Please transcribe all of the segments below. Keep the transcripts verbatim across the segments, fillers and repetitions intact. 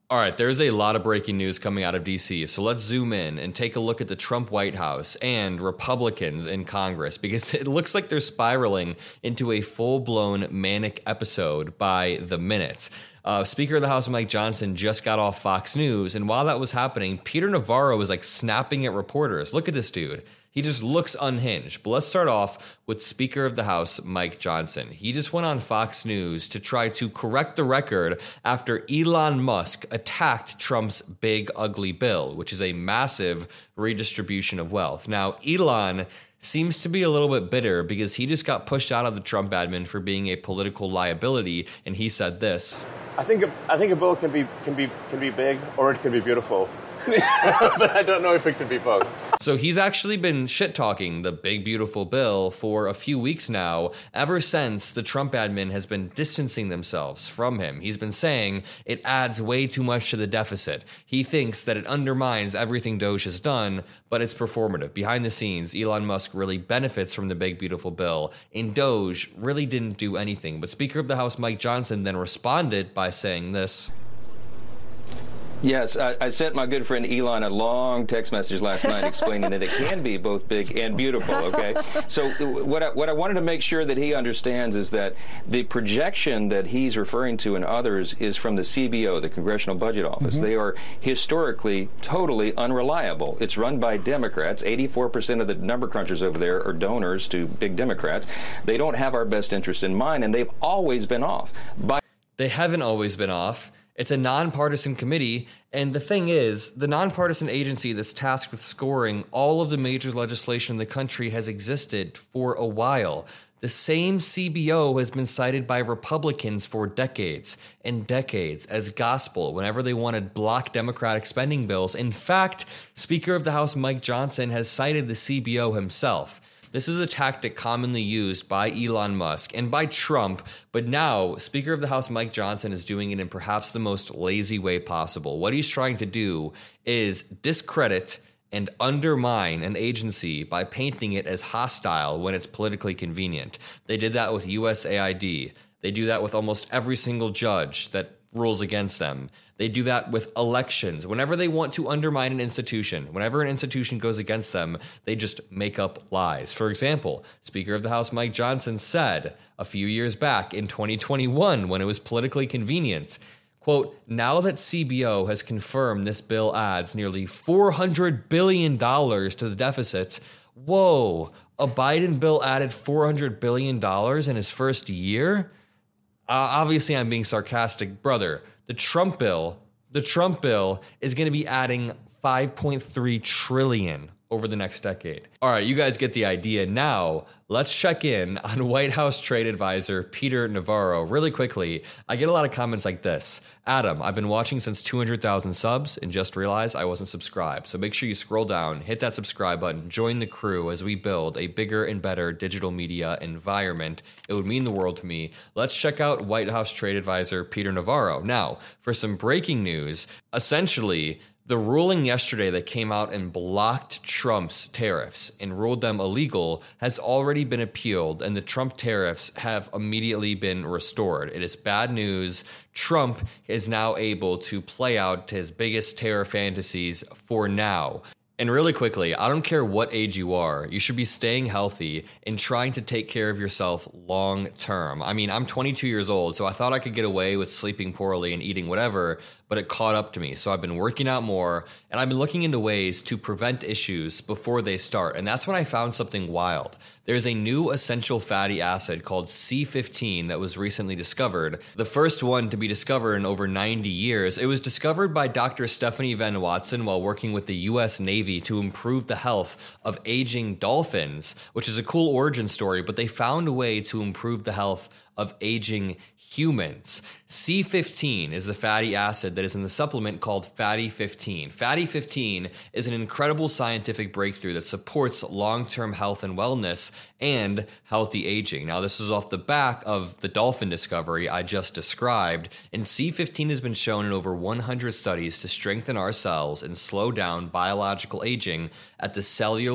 All right, there's a lot of breaking news coming out of D C, so let's zoom in and take a look at the Trump White House and Republicans in Congress, because it looks like they're spiraling into a full-blown manic episode by the minute. Uh, Speaker of the House Mike Johnson just got off Fox News, and while that was happening, Peter Navarro was like snapping at reporters. Look at this dude. He just looks unhinged. But let's start off with Speaker of the House Mike Johnson. He just went on Fox News to try to correct the record after Elon Musk attacked Trump's big ugly bill, which is a massive redistribution of wealth. Now, Elon seems to be a little bit bitter because he just got pushed out of the Trump admin for being a political liability, and he said this. I think a, I think a bill can be can be can be big or it can be beautiful. But I don't know if it could be both. So he's actually been shit-talking the big, beautiful bill for a few weeks now, ever since the Trump admin has been distancing themselves from him. He's been saying it adds way too much to the deficit. He thinks that it undermines everything Doge has done, but it's performative. Behind the scenes, Elon Musk really benefits from the big, beautiful bill, and Doge really didn't do anything. But Speaker of the House Mike Johnson then responded by saying this. Yes, I, I sent my good friend Elon a long text message last night explaining that it can be both big and beautiful, okay? So what I, what I wanted to make sure that he understands is that the projection that he's referring to and others is from the C B O, the Congressional Budget Office. Mm-hmm. They are historically totally unreliable. It's run by Democrats. eighty-four percent of the number crunchers over there are donors to big Democrats. They don't have our best interest in mind, and they've always been off. By- they haven't always been off. It's a nonpartisan committee, and the thing is, the nonpartisan agency that's tasked with scoring all of the major legislation in the country has existed for a while. The same C B O has been cited by Republicans for decades and decades as gospel whenever they wanted block Democratic spending bills. In fact, Speaker of the House Mike Johnson has cited the C B O himself. This is a tactic commonly used by Elon Musk and by Trump, but now Speaker of the House Mike Johnson is doing it in perhaps the most lazy way possible. What he's trying to do is discredit and undermine an agency by painting it as hostile when it's politically convenient. They did that with U S A I D. They do that with almost every single judge that rules against them. They do that with elections. Whenever they want to undermine an institution, whenever an institution goes against them, they just make up lies. For example, Speaker of the House Mike Johnson said a few years back in twenty twenty-one when it was politically convenient, quote, now that C B O has confirmed this bill adds nearly four hundred billion dollars to the deficit, whoa, a Biden bill added four hundred billion dollars in his first year? Uh, obviously, I'm being sarcastic, brother. The Trump bill, the Trump bill is going to be adding five point three trillion dollars over the next decade. All right, you guys get the idea. Now, let's check in on White House trade advisor Peter Navarro. Really quickly, I get a lot of comments like this. Adam, I've been watching since two hundred thousand subs and just realized I wasn't subscribed. So make sure you scroll down, hit that subscribe button, join the crew as we build a bigger and better digital media environment. It would mean the world to me. Let's check out White House trade advisor Peter Navarro. Now, for some breaking news, essentially, the ruling yesterday that came out and blocked Trump's tariffs and ruled them illegal has already been appealed, and the Trump tariffs have immediately been restored. It is bad news. Trump is now able to play out his biggest tariff fantasies for now. And really quickly, I don't care what age you are, you should be staying healthy and trying to take care of yourself long term. I mean, I'm twenty-two years old, so I thought I could get away with sleeping poorly and eating whatever, but it caught up to me. So I've been working out more, and I've been looking into ways to prevent issues before they start. And that's when I found something wild. There's a new essential fatty acid called C fifteen that was recently discovered. The first one to be discovered in over ninety years. It was discovered by Doctor Stephanie Van Watson while working with the U S Navy to improve the health of aging dolphins, which is a cool origin story, but they found a way to improve the health of aging humans. C fifteen is the fatty acid that is in the supplement called Fatty fifteen. Fatty fifteen is an incredible scientific breakthrough that supports long-term health and wellness and healthy aging. Now, this is off the back of the dolphin discovery I just described, and C fifteen has been shown in over one hundred studies to strengthen our cells and slow down biological aging at the cellular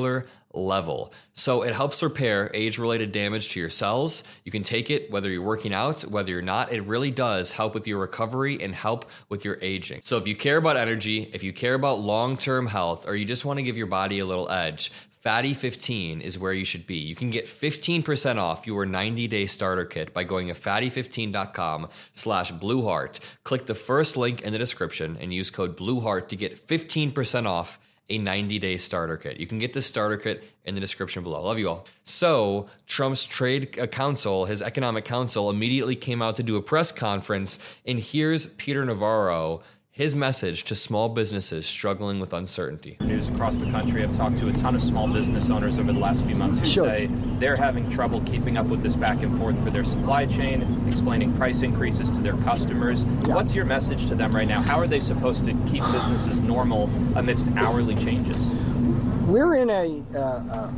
level. So it helps repair age-related damage to your cells. You can take it whether you're working out, whether you're not. It really does help with your recovery and help with your aging. So if you care about energy, if you care about long-term health, or you just want to give your body a little edge, Fatty fifteen is where you should be. You can get fifteen percent off your ninety-day starter kit by going to fatty fifteen dot com slash Blueheart. Click the first link in the description and use code Blueheart to get fifteen percent off a ninety-day starter kit. You can get the starter kit in the description below. Love you all. So Trump's trade council, his economic council, immediately came out to do a press conference, and here's Peter Navarro, his message to small businesses struggling with uncertainty. News across the country. I've talked to a ton of small business owners over the last few months who sure. say they're having trouble keeping up with this back and forth for their supply chain, explaining price increases to their customers. Yeah. What's your message to them right now? How are they supposed to keep businesses normal amidst hourly changes? We're in a, uh, a,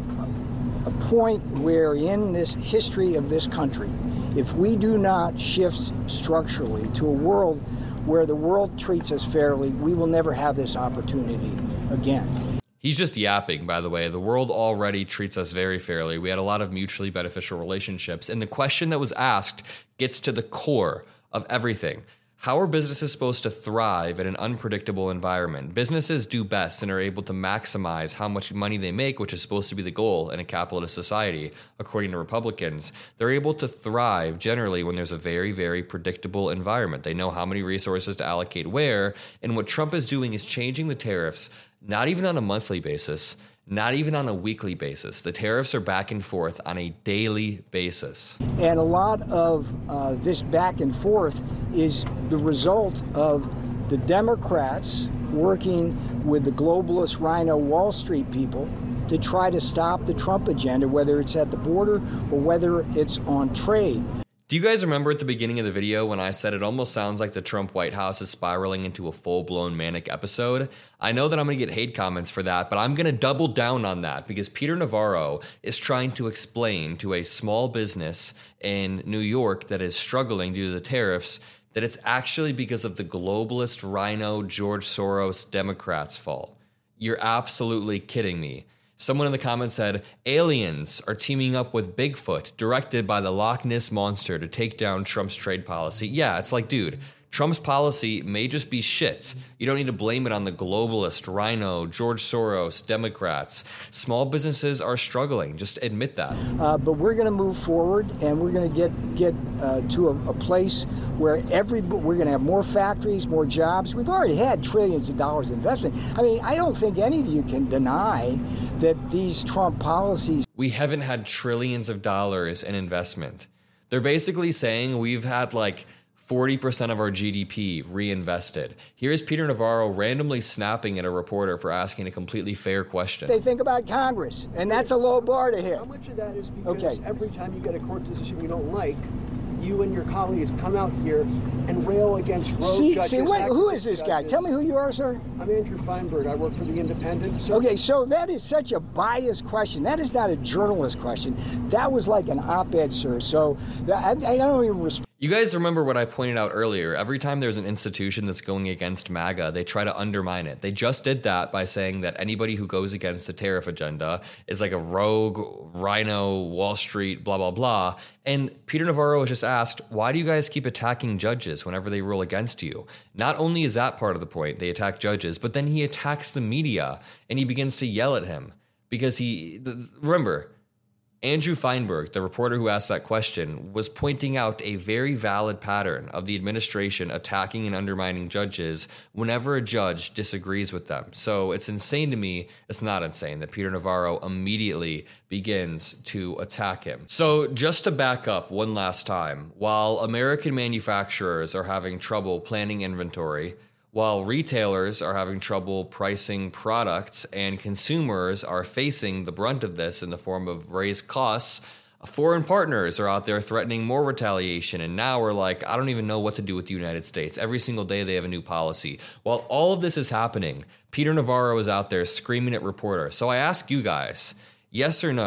a point where in this history of this country, if we do not shift structurally to a world where the world treats us fairly, we will never have this opportunity again. He's just yapping, by the way. The world already treats us very fairly. We had a lot of mutually beneficial relationships. And the question that was asked gets to the core of everything. How are businesses supposed to thrive in an unpredictable environment? Businesses do best and are able to maximize how much money they make, which is supposed to be the goal in a capitalist society, according to Republicans. They're able to thrive generally when there's a very, very predictable environment. They know how many resources to allocate where, and what Trump is doing is changing the tariffs, not even on a monthly basis, not even on a weekly basis. The tariffs are back and forth on a daily basis. And a lot of uh, this back and forth is the result of the Democrats working with the globalist Rhino Wall Street people to try to stop the Trump agenda, whether it's at the border or whether it's on trade. Do you guys remember at the beginning of the video when I said it almost sounds like the Trump White House is spiraling into a full-blown manic episode? I know that I'm going to get hate comments for that, but I'm going to double down on that because Peter Navarro is trying to explain to a small business in New York that is struggling due to the tariffs that it's actually because of the globalist Rhino George Soros Democrats' fault. You're absolutely kidding me. Someone in the comments said, aliens are teaming up with Bigfoot, directed by the Loch Ness Monster to take down Trump's trade policy. Yeah, it's like, dude, Trump's policy may just be shit. You don't need to blame it on the globalist, Rhino, George Soros, Democrats. Small businesses are struggling. Just admit that. Uh, but we're going to move forward, and we're going to get get uh, to a, a place where every we're going to have more factories, more jobs. We've already had trillions of dollars of investment. I mean, I don't think any of you can deny that these Trump policies. We haven't had trillions of dollars in investment. They're basically saying we've had like forty percent of our G D P reinvested. Here's Peter Navarro randomly snapping at a reporter for asking a completely fair question. They think about Congress, and that's a low bar to hit. How much of that is because okay. every time you get a court decision you don't like, you and your colleagues come out here and rail against rogue see, judges. See, wait, who is this guy? Judges. Tell me who you are, sir. I'm Andrew Feinberg. I work for The Independent. Sir. Okay, so that is such a biased question. That is not a journalist question. That was like an op-ed, sir. So I, I don't even respect. You guys remember what I pointed out earlier. Every time there's an institution that's going against MAGA, they try to undermine it. They just did that by saying that anybody who goes against the tariff agenda is like a rogue, Rhino, Wall Street, blah, blah, blah. And Peter Navarro was just asked, why do you guys keep attacking judges whenever they rule against you? Not only is that part of the point, they attack judges, but then he attacks the media and he begins to yell at him because he, remember, Andrew Feinberg, the reporter who asked that question, was pointing out a very valid pattern of the administration attacking and undermining judges whenever a judge disagrees with them. So it's insane to me, it's not insane, that Peter Navarro immediately begins to attack him. So just to back up one last time, while American manufacturers are having trouble planning inventory, while retailers are having trouble pricing products and consumers are facing the brunt of this in the form of raised costs, foreign partners are out there threatening more retaliation. And now we're like, I don't even know what to do with the United States. Every single day they have a new policy. While all of this is happening, Peter Navarro is out there screaming at reporters. So I ask you guys, yes or no,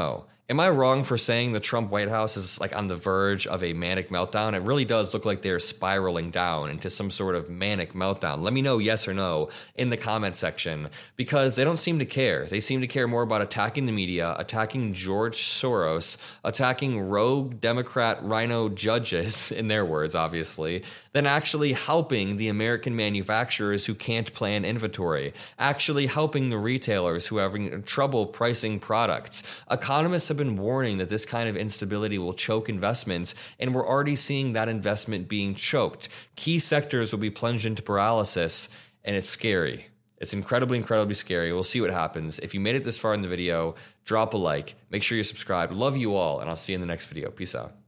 Am I wrong for saying the Trump White House is like on the verge of a manic meltdown? It really does look like they're spiraling down into some sort of manic meltdown. Let me know yes or no in the comment section, because they don't seem to care. They seem to care more about attacking the media, attacking George Soros, attacking rogue Democrat rhino judges, in their words, obviously, than actually helping the American manufacturers who can't plan inventory, actually helping the retailers who are having trouble pricing products. Economists have been warning that this kind of instability will choke investments, and we're already seeing that investment being choked. Key sectors will be plunged into paralysis, and it's scary. It's incredibly, incredibly scary. We'll see what happens. If you made it this far in the video, drop a like. Make sure you're subscribed. Love you all, and I'll see you in the next video. Peace out.